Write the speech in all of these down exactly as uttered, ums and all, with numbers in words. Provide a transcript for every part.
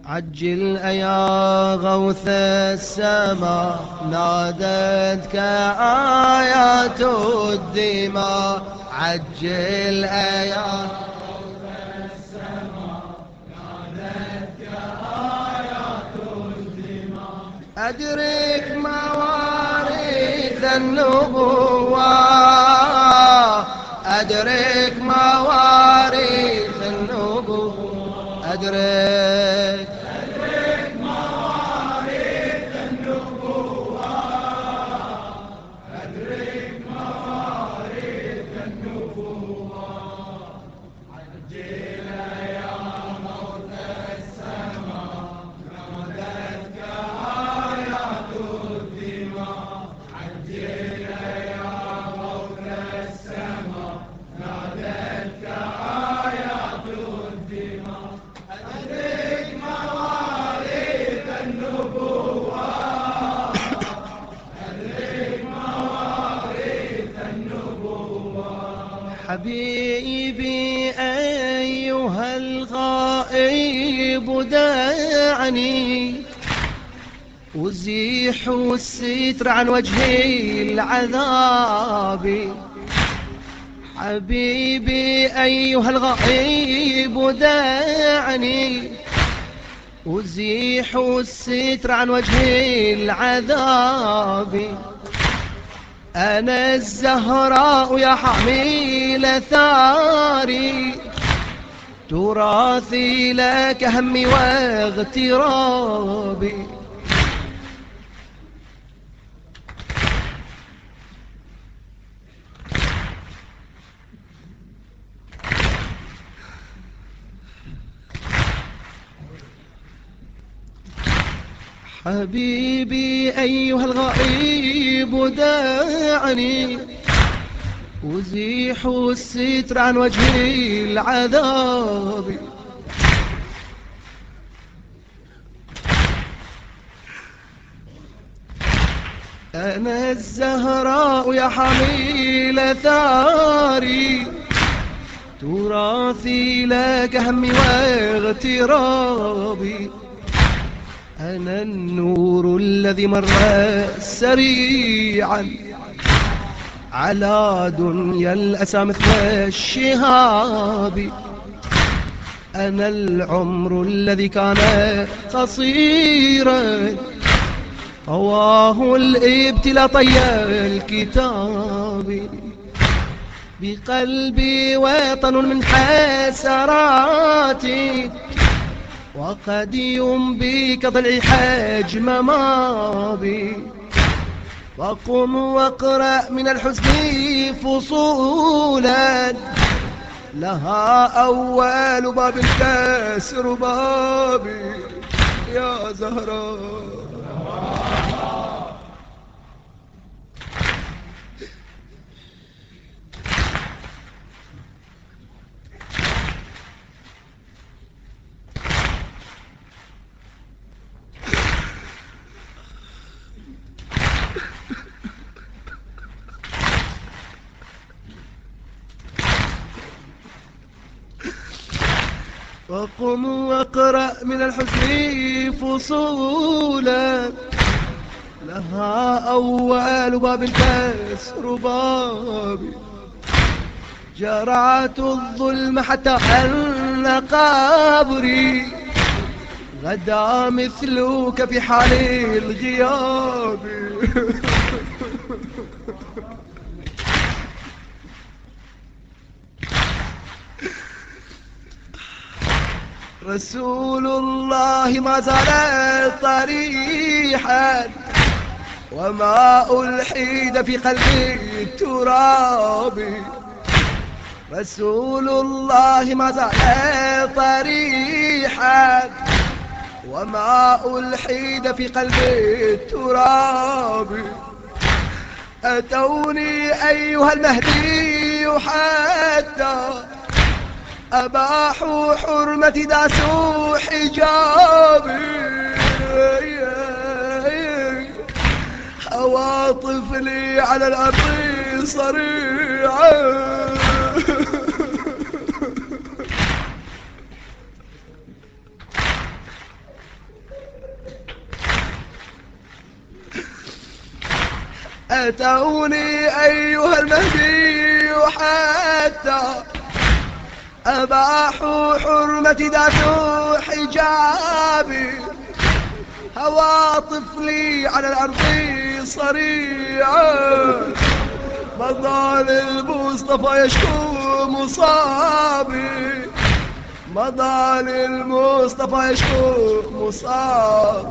عجل يا غوث السماء نادتك آيات الدماء. عجل يا غوث السماء نادتك آيات الدماء. أدرك مواريث النبوة أدرك مواريث النبوة. أدرك أدرك مواريث النبوة أدرك مواريث النبوة. عجل يا غوث السماء نادتك آيات الدماء. عجل يا غوث السماء نادتك آيات الدماء. أدرك مواريث النبوة أدرك مواريث النبوة. حبيبي أيها الغائب دعني أزيح الستر عن وجه العذاب. حبيبي أيها الغائب دعني أزيح الستر عن وجه العذاب. أنا الزهراء يا حميل ثاري تراثي لك همي واغترابي. حبيبي أيها الغائب دعني أزيح الستر عن وجه العذاب. أنا الزهراء يا حميل ثاري تراثي لك همي واغترابي. أنا النور الذي مر سريعا على دنيا الأسى مثل الشهاب. أنا العمر الذي كان قصيرا هواه الابتلاء طي الكتاب. بقلبي وطن من حسراتي وقد ينبي كضلع حجم ماضي. وقم واقرأ من الحزن فصولا لها أول باب كسر بابي يا زهراء. وقم واقرأ من الحزن فصولا لها أول باب كسر بابي. جرعت الظلم حتى حل قبري غدا مثلك في حال الغياب. رسول الله ما زال طريحا وماء الحيد في قلبي التراب. رسول الله ما زال طريحا وماء الحيد في قلبي التراب. أتوني أيها المهدي حتى أباحوا حرمة داسوا حجابي. عواطف لي على الأرض صريعة أتوني أيها المهدي حتى أباحوا حرمة داسوا حجابي. هوى طفلي على الأرض صريعا، مضى للمصطفى يشكو مصابي. مضى للمصطفى يشكو مصاب.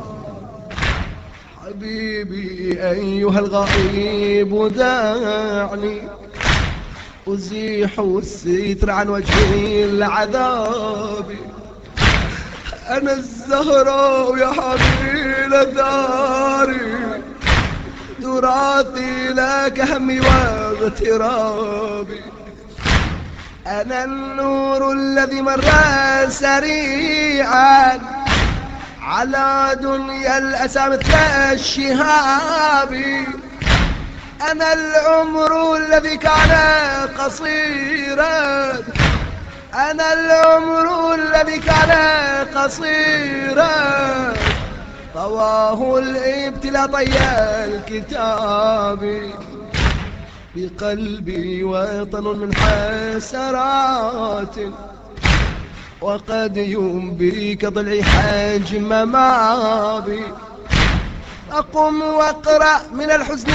حبيبي أيها الغائب دعني أزيح الستر عن وجه العذاب. أنا الزهراء يا حبيل داري، تراثي لك همي واغترابي. أنا النور الذي مر سريعا على دنيا الأسى مثل الشهاب. أنا العمر الذي كان قصيرا، أنا العمر الذي كان قصيرا طواه الابتلاء طي الكتاب. بقلبي وطن من حسرات، وقد ينبيك ضلعي حجم مابي. أقم واقرأ من الحزن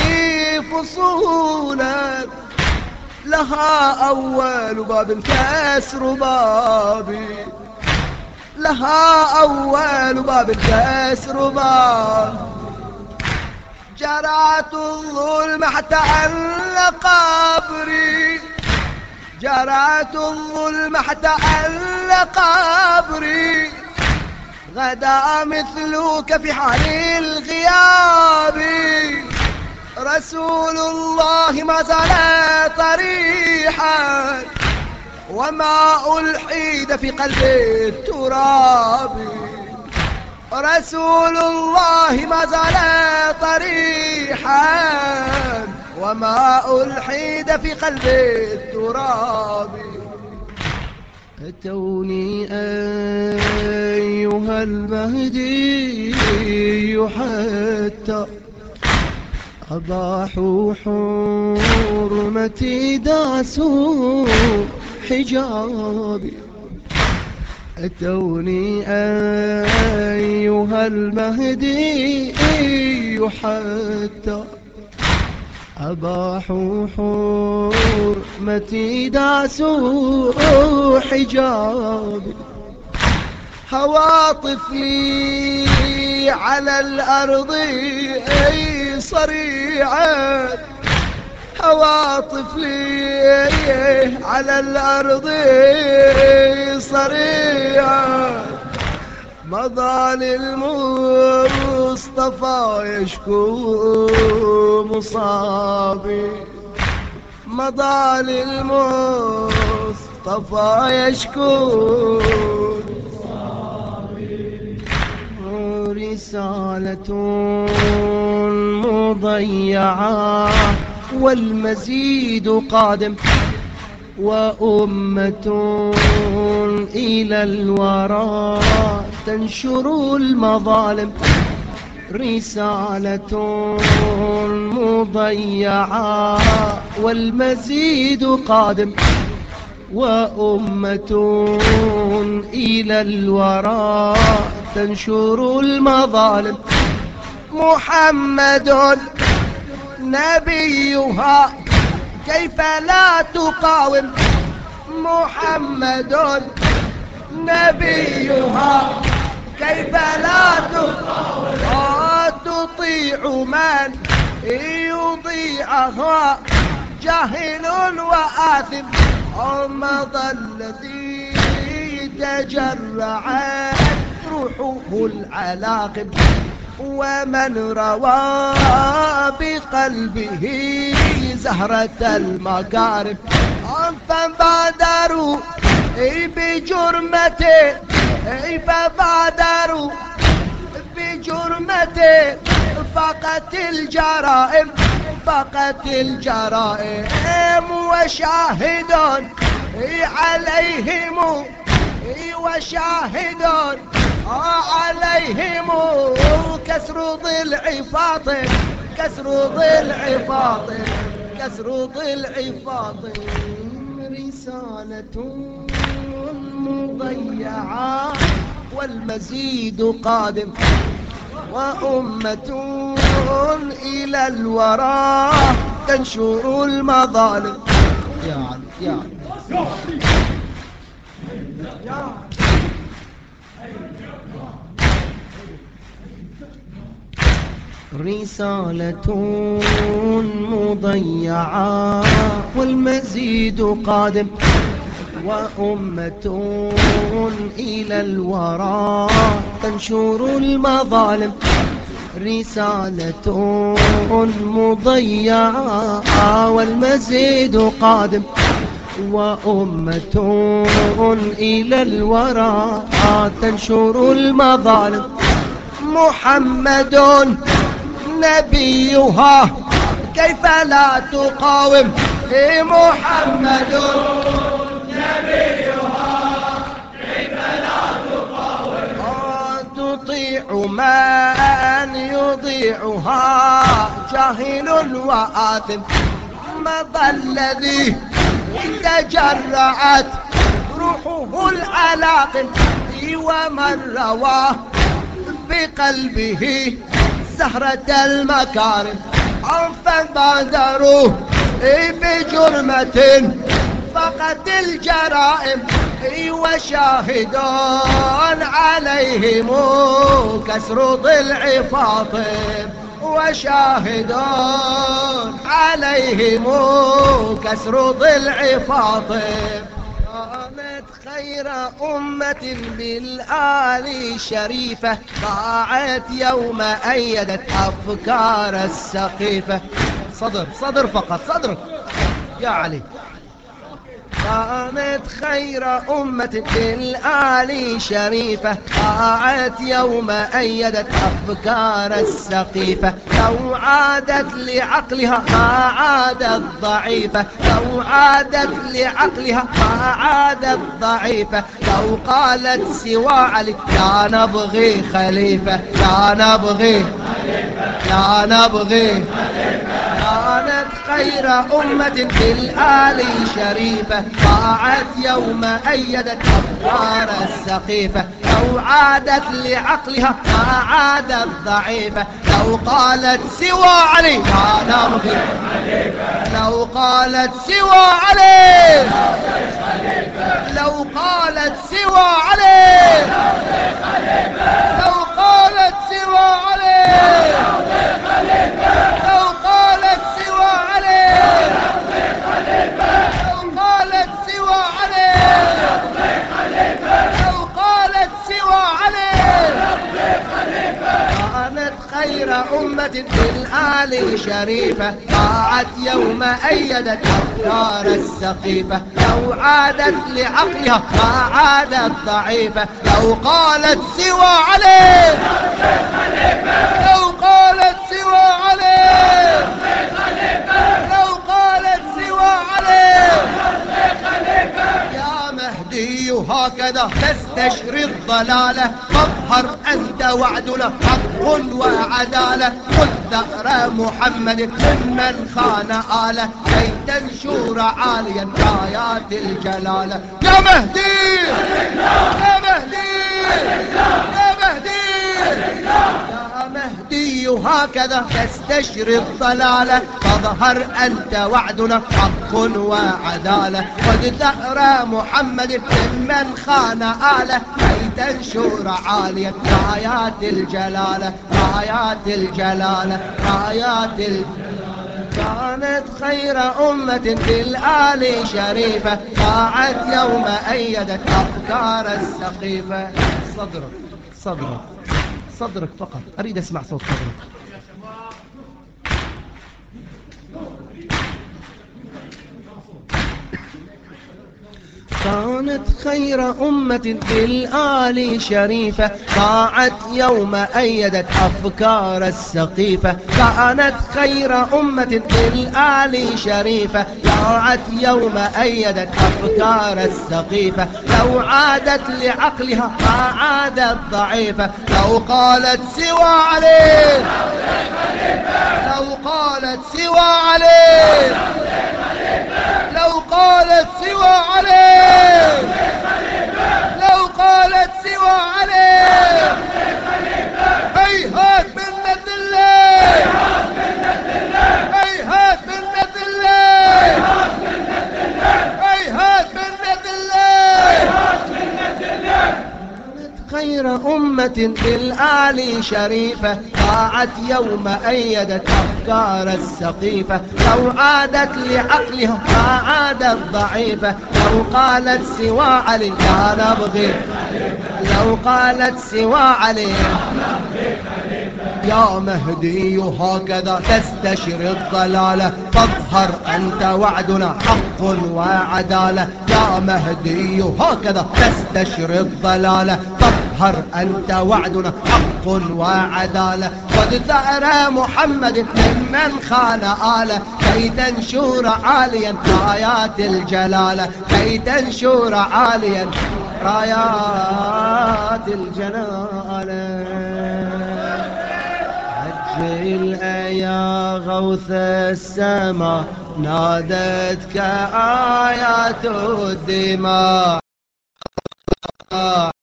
فصولا، لها أول باب كسر بابي. لها أول باب كسر باب. جرعت الظلم حتى أن قبري، جرعت الظلم حتى أن قبري. غدا مثلك في حال الغياب. رسول الله ما زال طريحا، وماء الحيد في قلب التراب. رسول الله ما زال طريحا، وماء الحيد في قلب التراب. أتوني أيها المهدي حتى أباحوا حرمتي داسوا حجابي. أتوني أيها المهدي حتى أباحوا حرمتي داسوا حجابي. هوى طفلي على الأرض أي صريعا، هوى طفلي على الأرض صريعا. مضى للمصطفى يشكو مصابي. مضى للمصطفى يشكو رسالة مضيعة والمزيد قادم، وأمة إلى الورى تنشر المظالم. رسالة مضيعة والمزيد قادم، وأمة إلى الورى تنشر المظالم. محمد نبيها كيف لا تقاوم. محمد نبيها كيف لا تقاوم. تطيع من يطيعها جاهل وآثم. مضى الذي تجرعت روحه العلاقب، ومن روى بقلبه زهرة المكارم. فبادروا بجرمته، فبادروا بجرمته. فقت الجرائم، فقت الجرائم. وشاهد عليهم، وشاهد عليهم كسر ضلع فاطم، كسر ضلع فاطم كسر ضلع فاطم رسالة مضيعة والمزيد قادم وأمة إلى الورى تنشر المظالم. يا علي يا علي رسالة مضيعة والمزيد قادم وأمة إلى الورى تنشر المظالم. رسالة مضيعة والمزيد قادم وأمة إلى الورى تنشر المظالم. محمد نبيها كيف لا تقاوم محمد نبيها كيف لا تقاوم تطيع من يضيعها جاهل وآثم. مضى الذي تجرعت روحه العلاقل ومن رواه بقلبه زهرة المكارم فبادروه بجرمة فقد الجرائم وشاهدون عليهم كسر ضلع فاطم وشاهدون عليهم كسر ضلع فاطم. كانت خير أمة بالآل الشريفة ضاعت يوم أيدت أفكار السقيفة. صدر صدر فقط صدرك يا علي. كانت خير أمة بالآل شريفة ضاعت يوم أيدت أفكار السقيفة. لو عادت لعقلها ما عادت ضعيفة لو عادت لعقلها ما عادت ضعيفة. لو قالت سوى علي لا نبغي خليفة لا نبغي لا نبغي. كانت خير أمة بالآل شريفة ضاعت يوم أيدت أفكار السقيفة. لو عادت لعقلها ما عادت ضعيفة. لو قالت سوى علي لا نبغي لو قالت سوى علي لو قالت سوى علي لو قالت سوى علي لو قالت سوى علي لو قالت سوى علي لو قالت سوى علي. كانت خير أمة بالآل شريفة ضاعت يوم أيدت أفكار السقيفة. لو عادت لعقلها ما عادت ضعيفة. لو قالت سوى علي لو قالت سوى علي لو قالت سوى علي. يا مهدي هكذا تستشري الضلالة فاظهر أنت وعدنا حق وعدالة. قل ثأر محمد ممن خان آله كي تنشر عاليا رايات الجلالة. يا مهدي يا مهدي يا مهدي يا مهدي هكذا تستشري الضلالة فاظهر أنت وعدنا حق وعدالة. قد ثأر محمد ممن خان آله كي تنشر عاليا رايات الجلالة رايات الجلالة رايات الجلالة. كانت خير أمة بالآل شريفة ضاعت يوم أيدت أفكار السقيفة. صدرك صدرك صدرك فقط أريد أسمع صوت صدرك. كانت خير أمة بالآل شريفة، ضاعت يوم أيدت أفكار السقيفة. كانت خير أمة بالآل شريفة، ضاعت يوم أيدت أفكار السقيفة. لو عادت لعقلها ما عادت ضعيفة، لو قالت سوى عليه، لو قالت سوى عليه، لو قالت سوى عليه، لو قالت سوى عليه. هيهات منة الله، هيهات منة الله، هيهات منة الله. خير أمة بالآل شريفة، ضاعت يوم أيدت أفكار السقيفة. لو عادت لعقلها ما عادت ضعيفة، لو قالت سوى علي لا نبغي، لو قالت سوى علي. يا مهدي هكذا تستشري الضلالة، فاظهر أنت وعدنا حق وعدالة. يا مهدي هكذا تستشري الضلالة، فاظهر أنت وعدنا حق وعدالة. قد ثأر محمد ممن خان آله، كي تنشر عاليا رايات الجلالة، كي تنشر عاليا رايات الجلالة. عجل يا غوث السماء، نادتك آيات الدماء.